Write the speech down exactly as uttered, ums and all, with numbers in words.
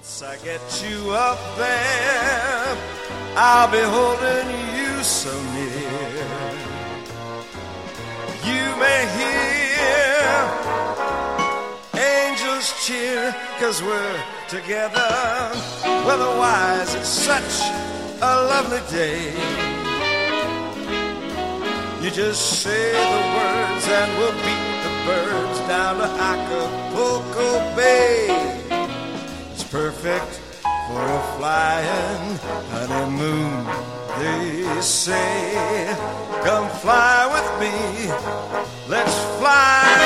Once I get you up there, I'll be holding you so near. You may hear angels cheer, 'cause we're together. Weatherwise, it's such a lovely day. You just say the words and we'll beat the birds down to Acapulco Bay. It's perfect for a flying honeymoon, they say. Come fly with me, let's fly